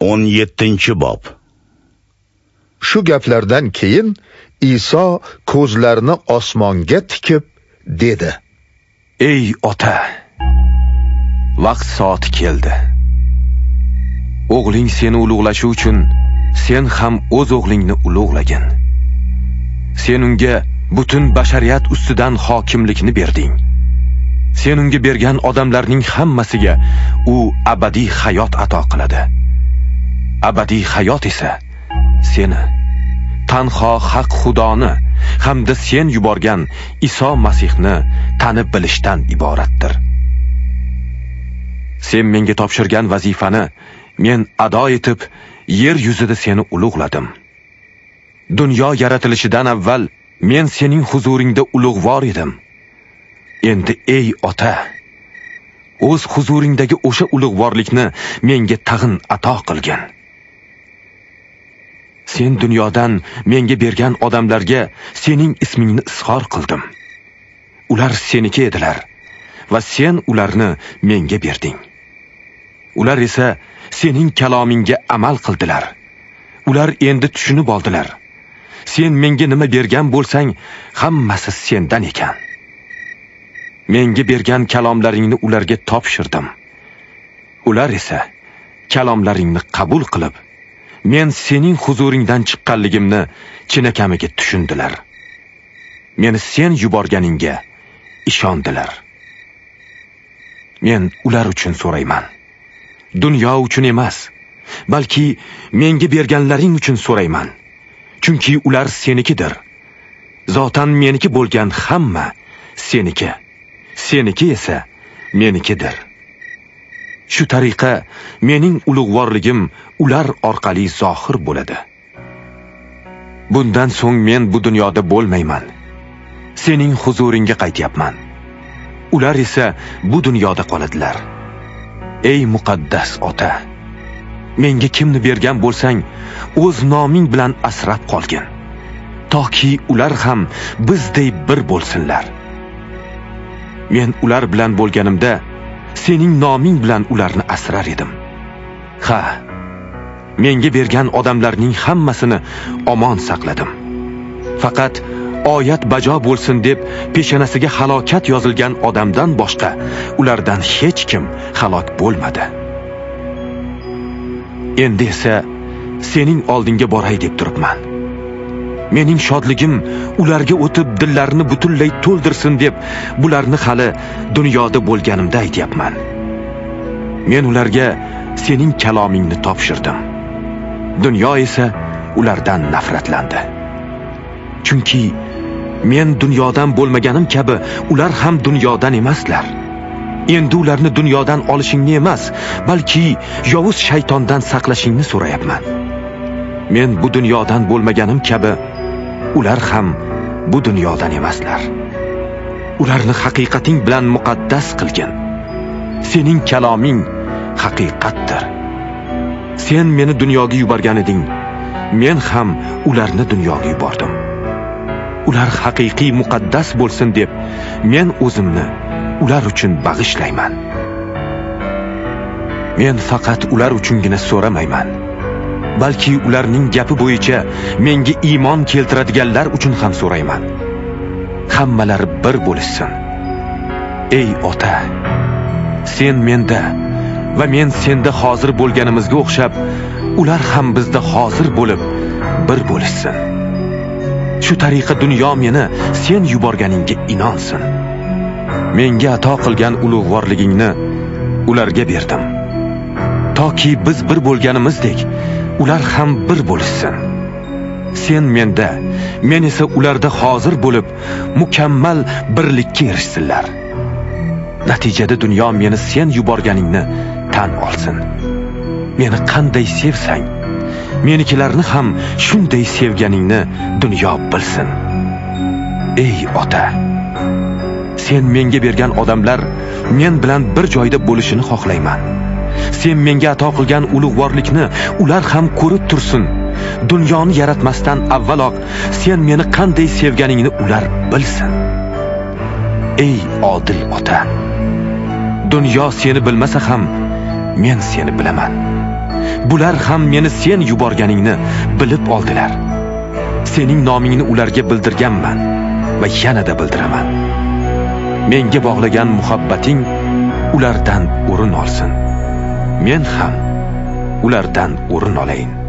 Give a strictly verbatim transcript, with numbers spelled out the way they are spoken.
o'n yettinchi bob. Shu gaplardan keyin Iso ko'zlarini osmonga tikib dedi: Ey ota, vaqt soati keldi. O'g'ling seni ulug'lashi uchun sen ham o'z o'g'lingni ulug'lagin. Sen unga butun bashariyat ustidan hokimlikni berding. Sen unga bergan odamlarning hammasiga u abadiy hayot ato qiladi. Abadiy hayot esa seni, tanho haq Xudoni hamda sen yuborgan Iso Masihni tanib bilishdan iboratdir. Sen menga topshirgan vazifani men ado etib, yer yuzida seni ulug'ladim. Dunyo yaratilishidan avval men sening huzuringda ulug'vor edim. Endi ey ota, o'z huzuringdagi o'sha ulug'vorlikni menga tag'in ato qilgin. Sen dunyodan menga bergan odamlarga sening ismingni izhor qildim. Ular seniki edilar va sen ularni menga berding. Ular esa sening kalomingga amal qildilar. Ular endi tushunib oldilar. Sen menga nima bergan bo'lsang, hammasi sendan ekan. Menga bergan kalomlaringni ularga topshirdim. Ular esa kalomlaringni qabul qilib, men sening huzuringdan chiqqanligimni chinakamiga tushundilar. Meni sen yuborganingga ishondilar. Men ular uchun so'rayman. Dunyo uchun emas, balki menga berganlaring uchun so'rayman. Chunki ular senikidir. Zotan meniki bo'lgan hamma seniki. Seniki esa menikidir. Shu tariqa mening ulug'vorligim ular orqali zohir bo'ladi. Bundan so'ng men bu dunyoda bo'lmayman. Sening huzuringga qaytyapman. Ular esa bu dunyoda qoladilar. Ey muqaddas ota, menga kimni bergan bo'lsang, o'z noming bilan asrab qolgin, toki ular ham bizdey bir bo'lsinlar. Men ular bilan bo'lganimda sening noming bilan ularni asrar edim. Ha, menga bergan odamlarning hammasini omon saqladim. Faqat oyat bajo bo'lsin deb peshonasiga halokat yozilgan odamdan boshqa ulardan hech kim halok bo'lmadi. Endi esa sening oldinga boray deb turibman. Mening shodligim ularga o'tib dillarini butunlay to'ldirsin deb bularni hali dunyoda bo'lganimda aytyapman. Men ularga sening kalomingni topshirdim. Dunyo esa ulardan nafratlandi. Chunki men dunyodan bo'lmaganim kabi ular ham dunyodan emaslar. Endi ularni dunyodan olishingni emas, balki yovuz shaytondan saqlashingni so'rayapman. Men bu dunyodan bo'lmaganim kabi ular ham bu dunyodan emaslar. Ularni haqiqating bilan muqaddas qilgin. Sening kaloming haqiqatdir. Sen meni dunyoga yuborgan eding, men ham ularni dunyoga yubordim. Ular haqiqiy muqaddas bo'lsin deb men o'zimni ular uchun bag'ishlayman. Men faqat ular uchungina so'ramayman, balki ularning gapi bo'yicha menga iymon keltiradiganlar uchun ham so'rayman. Hammalari bir bo'lishsin. Ey ota, sen menda va men senda hozir bo'lganimizga o'xshab, ular ham bizda hozir bo'lib bir bo'lishsin. Shu tariqa dunyo meni sen yuborganingga inonsin. Menga ato qilgan ulug'vorligingni ularga berdim, toki biz bir bo'lganimizdek ular ham bir bo'lishsin. Sen menda, men esa ularda hozir bo'lib mukammal birlikka erishsinlar. Natijada dunyo meni sen yuborganingni tan olsin. Meni qanday sevsang, menikilarni ham shunday sevganingni dunyo bilsin. Ey ota, sen menga bergan odamlar men bilan bir joyda bo'lishini xohlayman. Sen menga ato qilgan ulug'vorlikni ular ham ko'rib tursin. Dunyoni yaratmasdan avvaloq sen meni qanday sevganingni ular bilsin. Ey odil ota, dunyo seni bilmasa ham men seni bilaman. bular ham meni sen yuborganingni bilib oldilar. Sening nomingni ularga bildirganman va yanada bildiraman. Menga bog'lagan muhabbating ulardan o'rin olsin. Men ham ulardan o'rin olayin.